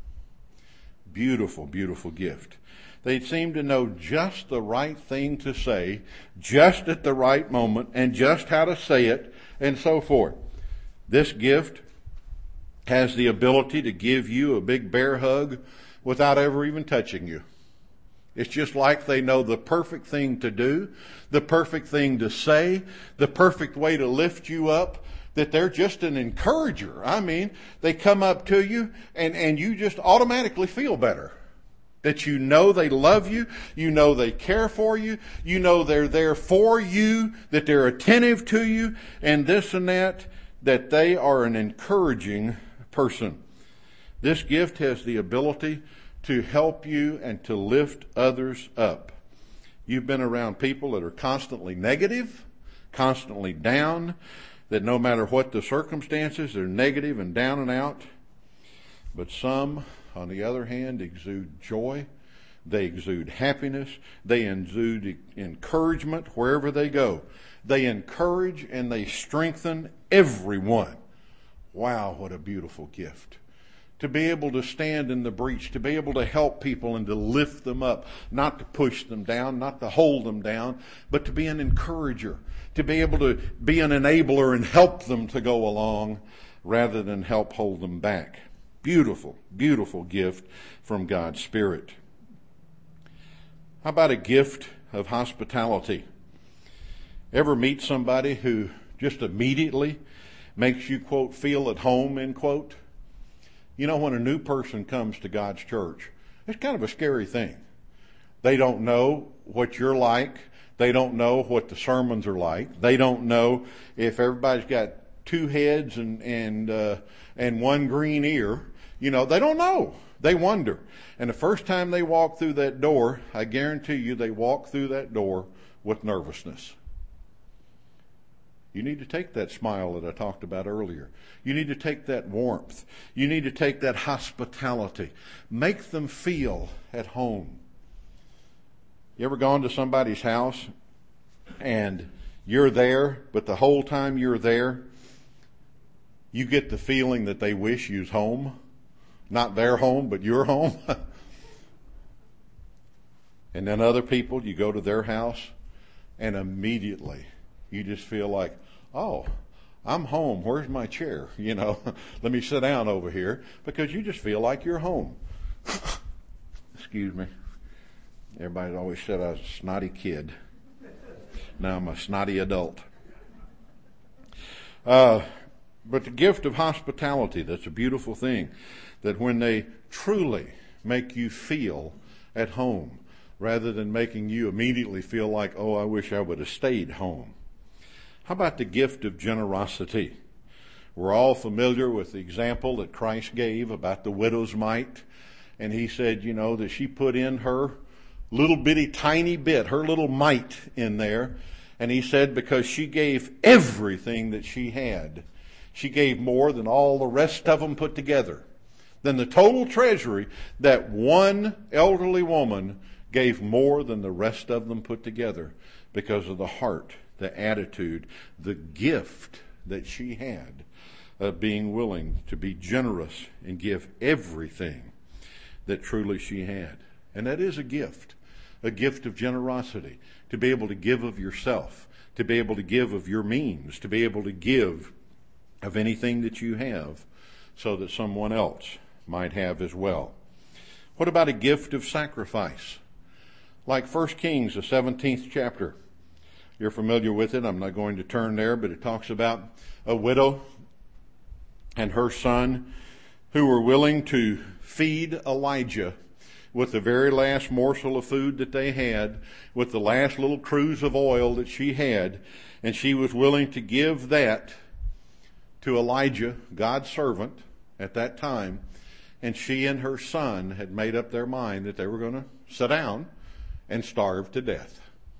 Beautiful, beautiful gift. They seem to know just the right thing to say, just at the right moment, and just how to say it, and so forth. This gift has the ability to give you a big bear hug without ever even touching you. It's just like they know the perfect thing to do, the perfect thing to say, the perfect way to lift you up, that they're just an encourager. I mean, they come up to you and you just automatically feel better. That you know they love you, you know they care for you, you know they're there for you, that they're attentive to you, and this and that they are an encouraging person. This gift has the ability to help you and to lift others up. You've been around people that are constantly negative, constantly down, that no matter what the circumstances, they're negative and down and out. But some, on the other hand, exude joy, They exude happiness. They exude encouragement wherever they go. They encourage and they strengthen everyone. Wow, what a beautiful gift. To be able to stand in the breach, to be able to help people and to lift them up, not to push them down, not to hold them down, but to be an encourager, to be able to be an enabler and help them to go along rather than help hold them back. Beautiful, beautiful gift from God's Spirit. How about a gift of hospitality? Ever meet somebody who just immediately makes you, quote, feel at home, end quote? You know, when a new person comes to God's church, it's kind of a scary thing. They don't know what you're like. They don't know what the sermons are like. They don't know if everybody's got two heads and one green ear. You know, they don't know. They wonder. And the first time they walk through that door, I guarantee you they walk through that door with nervousness. You need to take that smile that I talked about earlier. You need to take that warmth. You need to take that hospitality. Make them feel at home. You ever gone to somebody's house and you're there, but the whole time you're there, you get the feeling that they wish you was home? Not their home, but your home. And then other people, you go to their house and immediately you just feel like, oh, I'm home. Where's my chair? You know, let me sit down over here, because you just feel like you're home. Excuse me. Everybody's always said I was a snotty kid. Now I'm a snotty adult. But the gift of hospitality, that's a beautiful thing. That when they truly make you feel at home, rather than making you immediately feel like, oh, I wish I would have stayed home. How about the gift of generosity? We're all familiar with the example that Christ gave about the widow's mite. And he said, you know, that she put in her little bitty tiny bit, her little mite in there. And he said because she gave everything that she had. She gave more than all the rest of them put together. Than the total treasury, that one elderly woman gave more than the rest of them put together because of the heart, the attitude, the gift that she had of being willing to be generous and give everything that truly she had. And that is a gift of generosity, to be able to give of yourself, to be able to give of your means, to be able to give of anything that you have so that someone else might have as well. What about a gift of sacrifice? Like 1 Kings, the 17th chapter. You're familiar with it. I'm not going to turn there, but it talks about a widow and her son who were willing to feed Elijah with the very last morsel of food that they had, with the last little cruse of oil that she had, and she was willing to give that to Elijah, God's servant, at that time, and she and her son had made up their mind that they were going to sit down and starve to death.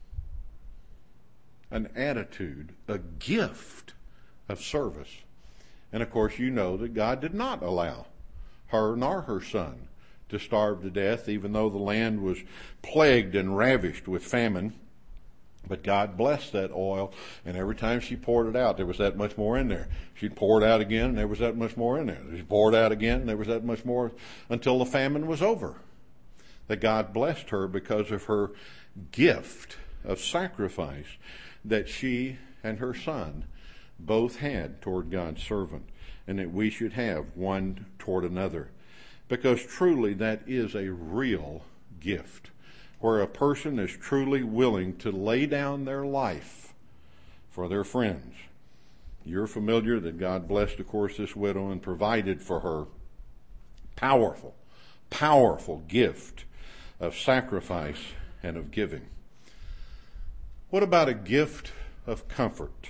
An attitude, a gift of service. And of course you know that God did not allow her nor her son to starve to death, even though the land was plagued and ravished with famine. But God blessed that oil, and every time she poured it out, there was that much more in there. She'd pour it out again, and there was that much more in there. She poured it out again, and there was that much more until the famine was over. That God blessed her because of her gift of sacrifice that she and her son both had toward God's servant, and that we should have one toward another. Because truly that is a real gift, where a person is truly willing to lay down their life for their friends. You're familiar that God blessed, of course, this widow and provided for her powerful, powerful gift of sacrifice and of giving. What about a gift of comfort?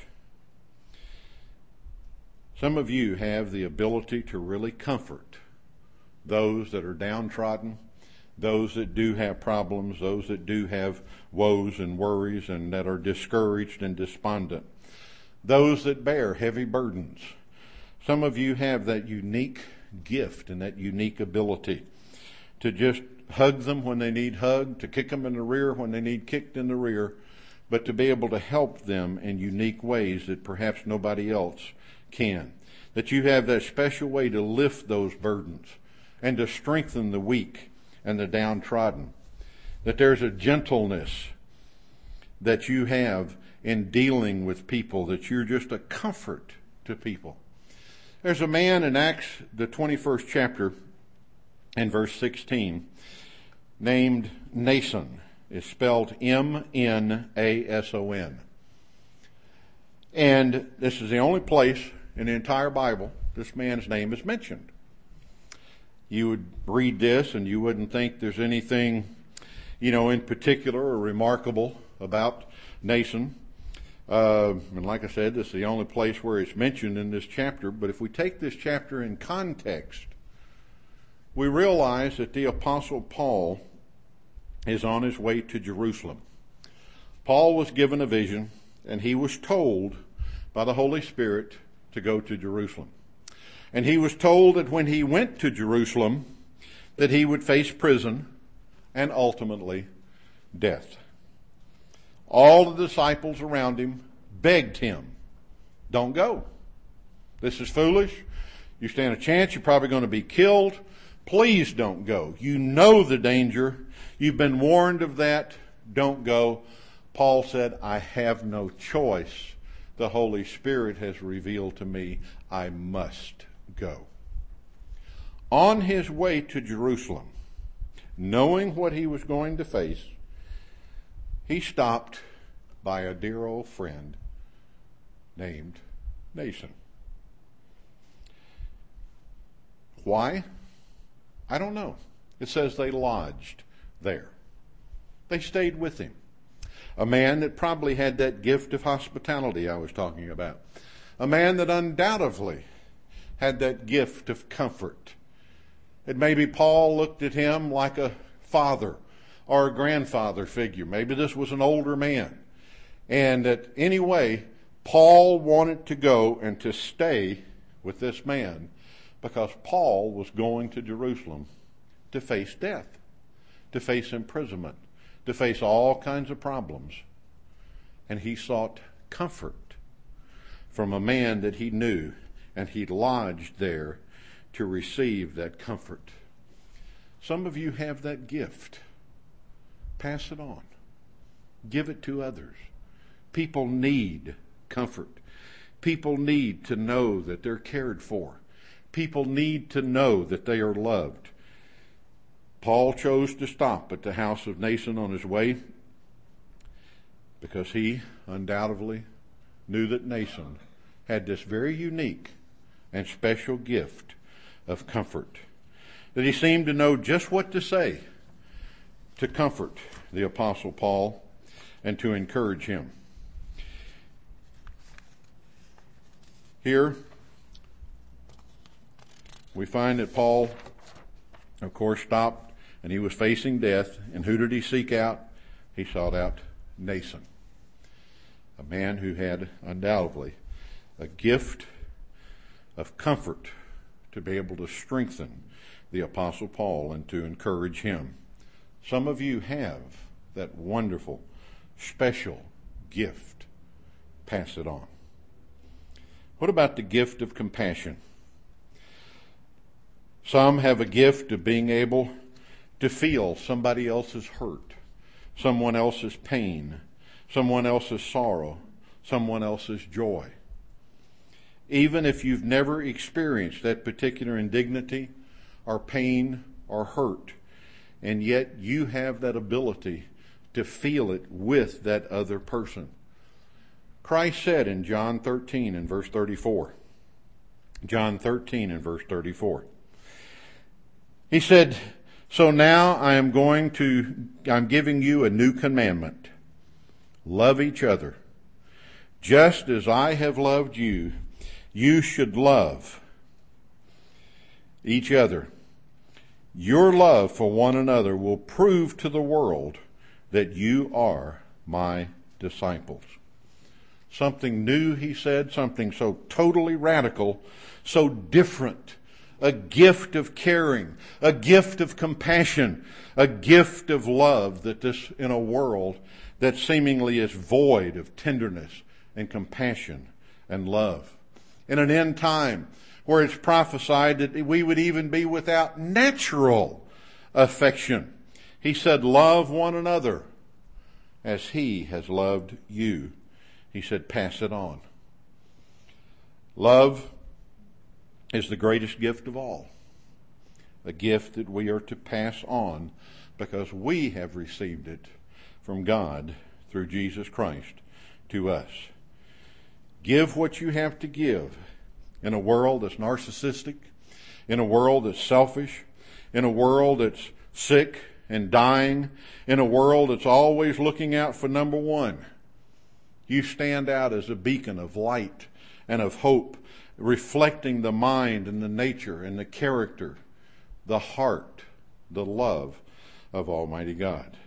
Some of you have the ability to really comfort those that are downtrodden, those that do have problems, those that do have woes and worries and that are discouraged and despondent, those that bear heavy burdens. Some of you have that unique gift and that unique ability to just hug them when they need hugged, to kick them in the rear when they need kicked in the rear, but to be able to help them in unique ways that perhaps nobody else can. That you have that special way to lift those burdens and to strengthen the weak and the downtrodden. That there's a gentleness that you have in dealing with people, that you're just a comfort to people. There's a man in Acts, the 21st chapter, and verse 16, named Mnason. It's spelled Mnason. And this is the only place in the entire Bible this man's name is mentioned. You would read this and you wouldn't think there's anything, in particular or remarkable about Mnason. And like I said, this is the only place where it's mentioned in this chapter. But if we take this chapter in context, we realize that the Apostle Paul is on his way to Jerusalem. Paul was given a vision, and he was told by the Holy Spirit to go to Jerusalem. And he was told that when he went to Jerusalem, that he would face prison and ultimately death. All the disciples around him begged him, don't go. This is foolish. You stand a chance. You're probably going to be killed. Please don't go. You know the danger. You've been warned of that. Don't go. Paul said, I have no choice. The Holy Spirit has revealed to me I must go. On his way to Jerusalem, knowing what he was going to face, he stopped by a dear old friend named Mnason. Why? I don't know. It says they lodged there. They stayed with him. A man that probably had that gift of hospitality I was talking about. A man that undoubtedly had that gift of comfort. And maybe Paul looked at him like a father or a grandfather figure. Maybe this was an older man. And that anyway, Paul wanted to go and to stay with this man because Paul was going to Jerusalem to face death, to face imprisonment, to face all kinds of problems. And he sought comfort from a man that he knew, and he lodged there to receive that comfort. Some of you have that gift. Pass it on. Give it to others. People need comfort. People need to know that they're cared for. People need to know that they are loved. Paul chose to stop at the house of Mnason on his way because he undoubtedly knew that Mnason had this very unique and special gift of comfort, that he seemed to know just what to say to comfort the Apostle Paul and to encourage him. Here, we find that Paul, of course, stopped and he was facing death. And who did he seek out? He sought out Mnason, a man who had undoubtedly a gift of comfort to be able to strengthen the Apostle Paul and to encourage him. Some of you have that wonderful, special gift. Pass it on. What about the gift of compassion? Some have a gift of being able to feel somebody else's hurt, someone else's pain, someone else's sorrow, someone else's joy. Even if you've never experienced that particular indignity or pain or hurt, and yet you have that ability to feel it with that other person. Christ said in John 13 and verse 34, John 13 and verse 34, he said, so now I'm giving you a new commandment. Love each other. Just as I have loved you, you should love each other. Your love for one another will prove to the world that you are my disciples. Something new, he said, something so totally radical, so different a gift of caring, a gift of compassion, a gift of love in a world that seemingly is void of tenderness and compassion and love. In an end time where it's prophesied that we would even be without natural affection, he said, love one another as he has loved you. He said, pass it on. Love is the greatest gift of all. A gift that we are to pass on because we have received it from God through Jesus Christ to us. Give what you have to give in a world that's narcissistic, in a world that's selfish, in a world that's sick and dying, in a world that's always looking out for number one. You stand out as a beacon of light and of hope, reflecting the mind and the nature and the character, the heart, the love of Almighty God.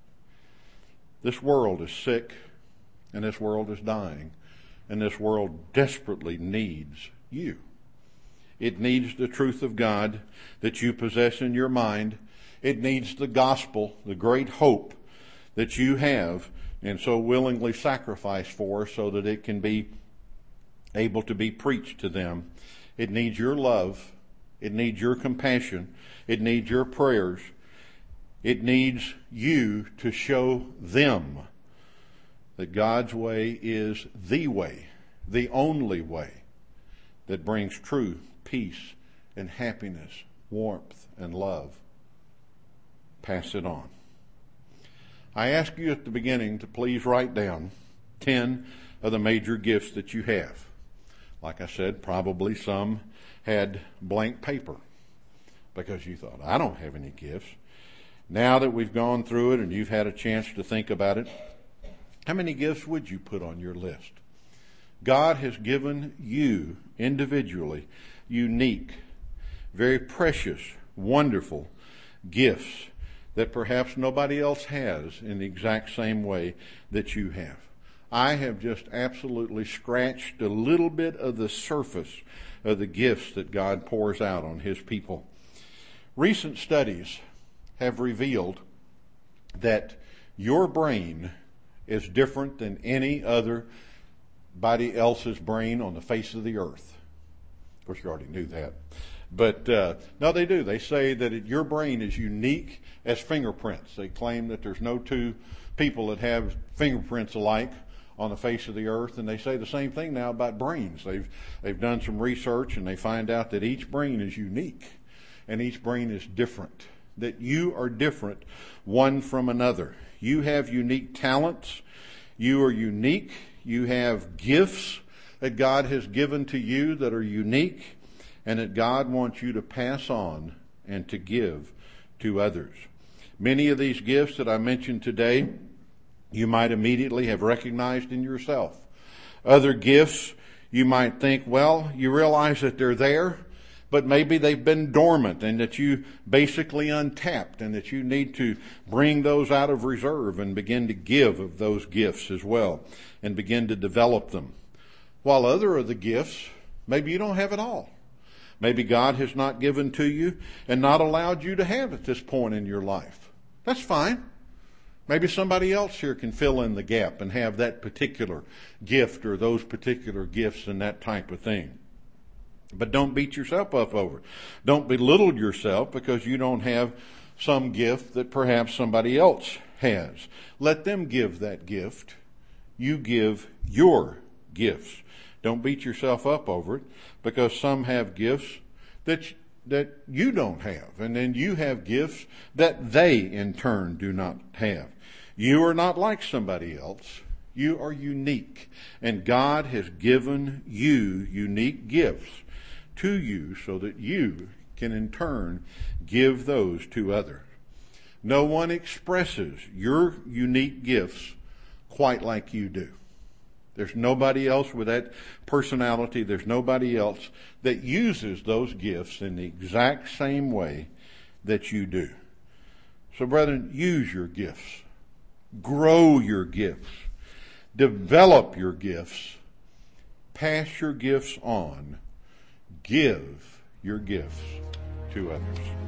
This world is sick, and this world is dying, and this world desperately needs you. It needs the truth of God that you possess in your mind. It needs the gospel, the great hope that you have and so willingly sacrifice for so that it can be able to be preached to them. It needs your love. It needs your compassion. It needs your prayers. It needs you to show them that God's way is the way, the only way that brings truth, peace, and happiness, warmth, and love. Pass it on. I ask you at the beginning to please write down 10 of the major gifts that you have. Like I said, probably some had blank paper because you thought, I don't have any gifts. Now that we've gone through it and you've had a chance to think about it, how many gifts would you put on your list? God has given you individually unique, very precious, wonderful gifts that perhaps nobody else has in the exact same way that you have. I have just absolutely scratched a little bit of the surface of the gifts that God pours out on His people. Recent studies have revealed that your brain is different than any other body else's brain on the face of the earth. Of course, you already knew that. But no, they do. They say that your brain is unique as fingerprints. They claim that there's no two people that have fingerprints alike on the face of the earth, and they say the same thing now about brains. They've done some research, and they find out that each brain is unique, and each brain is different, that you are different one from another. You have unique talents. You are unique. You have gifts that God has given to you that are unique, and that God wants you to pass on and to give to others. Many of these gifts that I mentioned today, you might immediately have recognized in yourself. Other gifts, you might think, well, you realize that they're there, but maybe they've been dormant and that you basically untapped and that you need to bring those out of reserve and begin to give of those gifts as well and begin to develop them. While other of the gifts, maybe you don't have at all. Maybe God has not given to you and not allowed you to have at this point in your life. That's fine. Maybe somebody else here can fill in the gap and have that particular gift or those particular gifts and that type of thing. But don't beat yourself up over it. Don't belittle yourself because you don't have some gift that perhaps somebody else has. Let them give that gift. You give your gifts. Don't beat yourself up over it because some have gifts that you don't have. And then you have gifts that they in turn do not have. You are not like somebody else. You are unique. And God has given you unique gifts to you so that you can in turn give those to others. No one expresses your unique gifts quite like you do. There's nobody else with that personality. There's nobody else that uses those gifts in the exact same way that you do. So, brethren, use your gifts. Grow your gifts. Develop your gifts. Pass your gifts on. Give your gifts to others.